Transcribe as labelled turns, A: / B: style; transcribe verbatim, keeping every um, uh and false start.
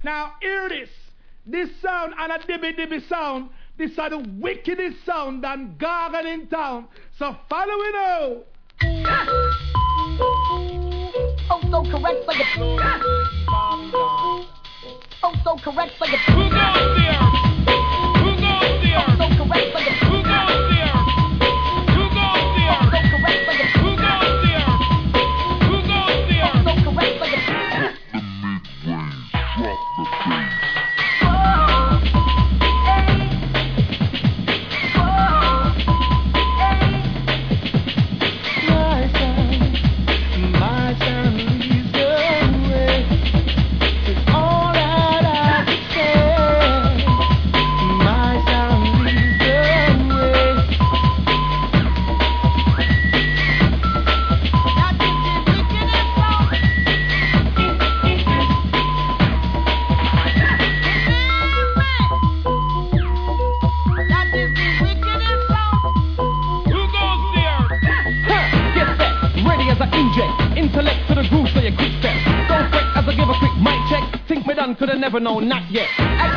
A: Now hear this. This sound and a dibby dibby sound. These are the wickedest sound than gargle in town. So follow it now.
B: Oh, so correct for the. Oh, so correct for the.
C: Who goes there? Who goes there?
B: Oh, so correct for the.
C: Who goes there? Who goes there?
B: Oh, so correct for the.
C: Who goes there? Who goes there?
B: Oh, so correct for the.
D: Drop the bass.
E: Intellect to the groove so you quick step. Don't fret as I give a quick mic check. Think me done, coulda never known, not yet.